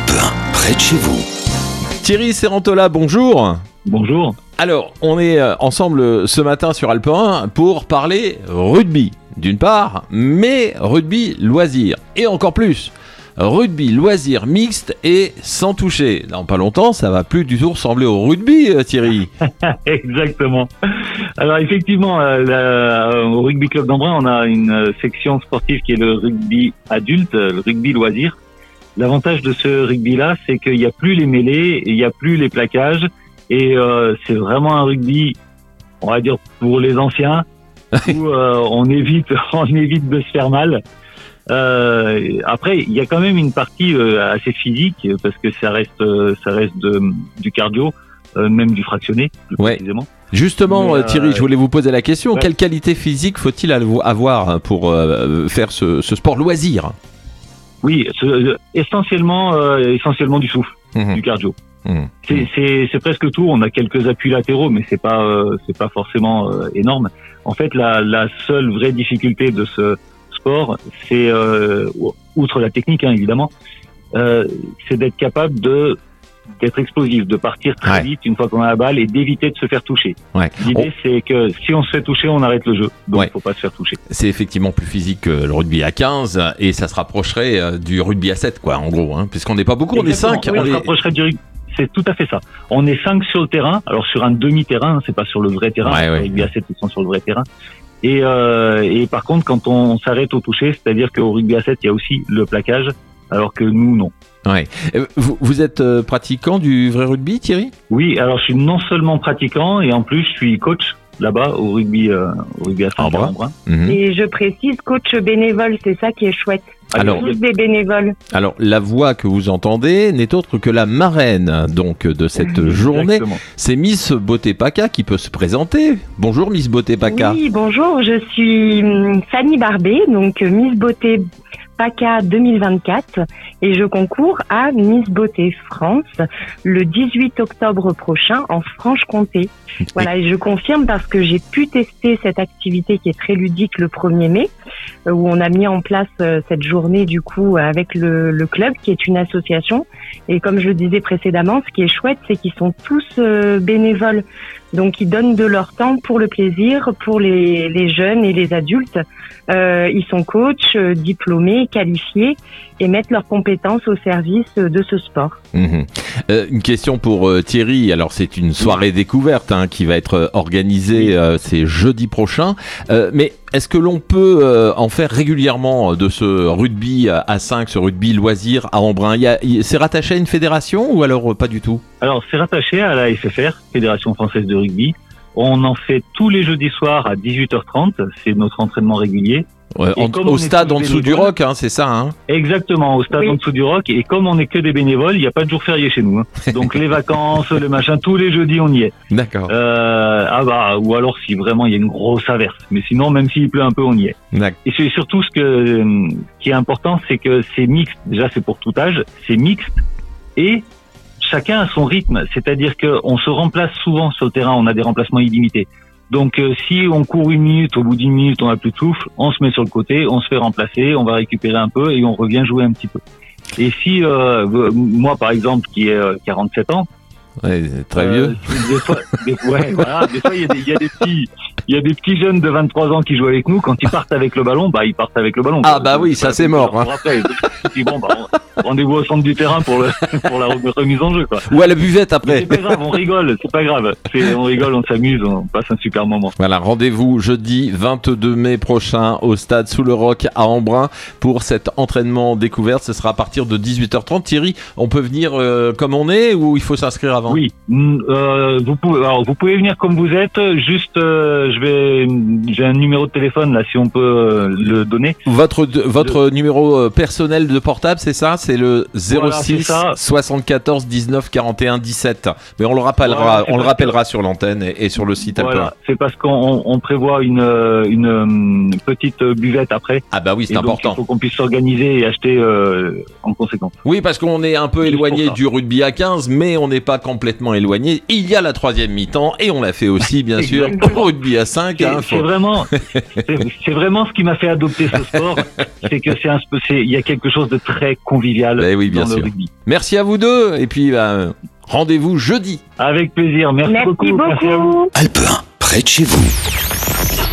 Alpes 1, près de chez vous. Thierry Serrantola, bonjour. Bonjour. Alors, on est ensemble ce matin sur Alpes 1 pour parler rugby, d'une part, mais rugby loisir, et encore plus, rugby loisir mixte et sans toucher. Dans pas longtemps, ça va plus du tout ressembler au rugby, Thierry. Exactement. Alors effectivement, au Rugby Club d'Embrun, on a une section sportive qui est le rugby adulte, le rugby loisir. L'avantage de ce rugby-là, c'est qu'il n'y a plus les mêlées, il n'y a plus les plaquages, et c'est vraiment un rugby, on va dire, pour les anciens, où on évite de se faire mal. Après, il y a quand même une partie assez physique, parce que ça reste du cardio, même du fractionné, plus précisément. Justement, Thierry, je voulais vous poser la question. Ouais. Quelle qualité physique faut-il avoir pour faire ce sport loisir ? Oui, essentiellement du souffle, du cardio. C'est presque tout. On a quelques appuis latéraux, mais c'est pas forcément énorme. En fait, la seule vraie difficulté de ce sport, c'est outre la technique, évidemment, c'est d'être capable d'être explosif, de partir très vite une fois qu'on a la balle et d'éviter de se faire toucher. Ouais. L'idée, c'est que si on se fait toucher, on arrête le jeu. Donc, il faut pas se faire toucher. C'est effectivement plus physique que le rugby à 15 et ça se rapprocherait du rugby à 7, quoi, en gros, puisqu'on n'est pas beaucoup, Exactement. on est 5. Oui, on se rapprocherait du rugby. C'est tout à fait ça. On est 5 sur le terrain, alors sur un demi-terrain, c'est pas sur le vrai terrain. Le rugby à 7, ils sont sur le vrai terrain. Et par contre, quand on s'arrête au toucher, c'est-à-dire qu'au rugby à 7, il y a aussi le plaquage, alors que nous, non. Ouais. Vous êtes pratiquant du vrai rugby, Thierry ? Oui, alors je suis non seulement pratiquant, et en plus je suis coach là-bas au rugby à 7 à Embrun. Et je précise, coach bénévole, c'est ça qui est chouette. Alors, tous des bénévoles. Alors, la voix que vous entendez n'est autre que la marraine donc de cette journée. C'est Miss Beauté PACA qui peut se présenter. Bonjour Miss Beauté PACA. Oui, bonjour, je suis Fanny Barbet, donc Miss Beauté PACA 2024 et je concours à Miss Beauté France le 18 octobre prochain en Franche-Comté. Voilà, et je confirme parce que j'ai pu tester cette activité qui est très ludique le 1er mai où on a mis en place cette journée du coup avec le club qui est une association et comme je le disais précédemment, ce qui est chouette c'est qu'ils sont tous bénévoles. Donc ils donnent de leur temps pour le plaisir, pour les jeunes et les adultes. Ils sont coachs, diplômés, qualifiés et mettent leurs compétences au service de ce sport. Une question pour Thierry. Alors c'est une soirée découverte qui va être organisée c'est jeudi prochain. Mais est-ce que l'on peut en faire régulièrement de ce rugby à 5, ce rugby loisir à Embrun ? C'est rattaché à une fédération ou alors pas du tout ? Alors c'est rattaché à la FFR, Fédération Française de Rugby. On en fait tous les jeudis soirs à 18h30, c'est notre entraînement régulier. Au stade en dessous du Roc, c'est ça Exactement, au stade en dessous du Roc. Et comme on n'est que des bénévoles, il n'y a pas de jour férié chez nous. Donc les vacances, les machins, tous les jeudis on y est. D'accord. Ou alors si vraiment il y a une grosse averse. Mais sinon, même s'il pleut un peu, on y est. D'accord. Et c'est surtout ce qui est important, c'est que c'est mixte. Déjà, c'est pour tout âge, c'est mixte et chacun a son rythme. C'est-à-dire qu'on se remplace souvent sur le terrain, on a des remplacements illimités. Donc si on court 1 minute, au bout d'1 minute on n'a plus de souffle, on se met sur le côté, on se fait remplacer, on va récupérer un peu et on revient jouer un petit peu. Et si moi par exemple qui ai 47 ans, très vieux. Des fois il y a des petits jeunes de 23 ans qui jouent avec nous. Quand ils partent avec le ballon, ils partent avec le ballon. Oui, ça c'est mort. Après, rendez-vous au centre du terrain pour la remise en jeu, quoi. Ou à la buvette après. C'est pas grave, on rigole, c'est pas grave. On rigole, on s'amuse, on passe un super moment. Voilà, rendez-vous jeudi 22 mai prochain au stade Sous le Roc à Embrun pour cet entraînement découverte. Ce sera à partir de 18h30. Thierry, on peut venir comme on est ou il faut s'inscrire avant ? Oui, vous pouvez venir comme vous êtes. Juste, j'ai un numéro de téléphone là, si on peut le donner. Votre numéro personnel de portable, c'est ça ? C'est le 06 74 19 41 17. Mais on le rappellera sur l'antenne et sur le site. Voilà, c'est parce qu'on prévoit une petite buvette après. Oui, c'est important. Il faut qu'on puisse s'organiser et acheter en conséquence. Oui, parce qu'on est un peu éloigné du rugby à 15, mais on n'est pas complètement éloigné. Il y a la 3e mi-temps et on l'a fait aussi, bien sûr, au rugby à 5. C'est vraiment ce qui m'a fait adopter ce sport. C'est que il y a quelque chose de très convivial. convivial Oui, bien dans sûr. le rugby. Merci à vous deux, et puis rendez-vous jeudi. Avec plaisir. Merci beaucoup. Merci Merci à vous. beaucoup. Alpe 1, près de chez vous.